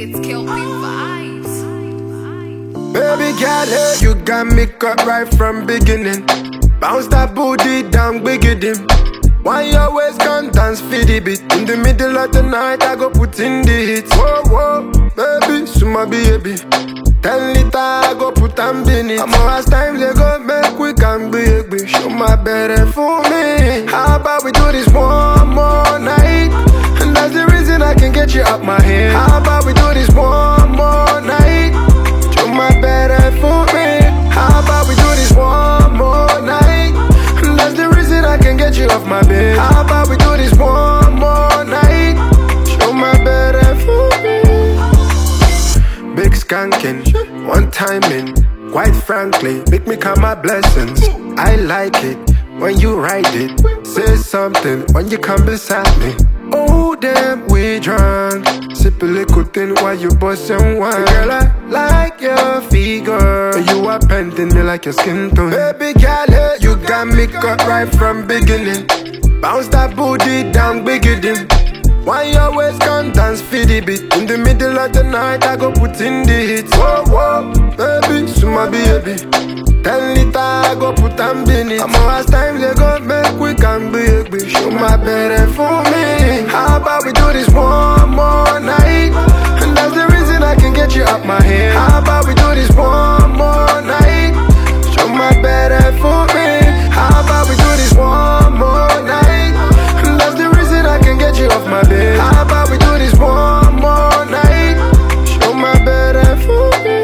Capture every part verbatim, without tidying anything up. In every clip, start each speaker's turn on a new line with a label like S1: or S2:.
S1: It's Kelpie Vibes.
S2: Baby girl, hey, you got me cut right from beginning. Bounce that booty down, biggie dim. Why you always gun dance for the beat? In the middle of the night, I go put in the hits. Whoa, whoa, baby, suma baby. Ten liter, I go put them in it. I'm as times they go make we can be big. Show my better for me. How about we do this one more night? And that's the reason I can get you up my head. How about we do this one more night? Show my better for me. How about we do this one more night? And that's the reason I can get you off my bed. How about we do this one more night? Show my better for me. Big skanking, one timing. Quite frankly, make me count my blessings. I like it when you ride it. Say something when you come beside me. Oh damn, we drunk. Sip a little thing while you bustin' wine. Girl, I like your figure. You are painting me like your skin tone. Baby girl, hey, you got me cut right from beginning. Bounce that booty down, biggie dim. Why you always come dance for the beat? In the middle of the night, I go put in the hits. Whoa, whoa, baby, suma baby. Ten liter, I go put them in it. I'm as times they go make we can be big. Show my better for me. How about we do this one more night? And that's the reason I can get you up my head. How about we do this one more night? Show my better for me. How about we do this one more night? And that's the reason I can get you off my bed. How about we do this one more night? Show my better for me.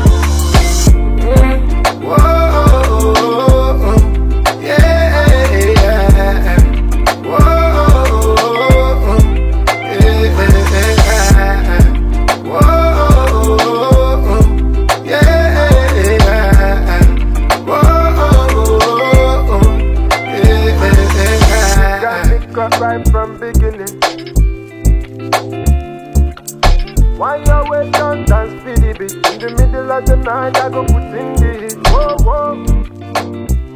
S2: Right from beginning. Why you always done dance for the beat? In the middle of the night, I go put in the hit. Whoa, whoa.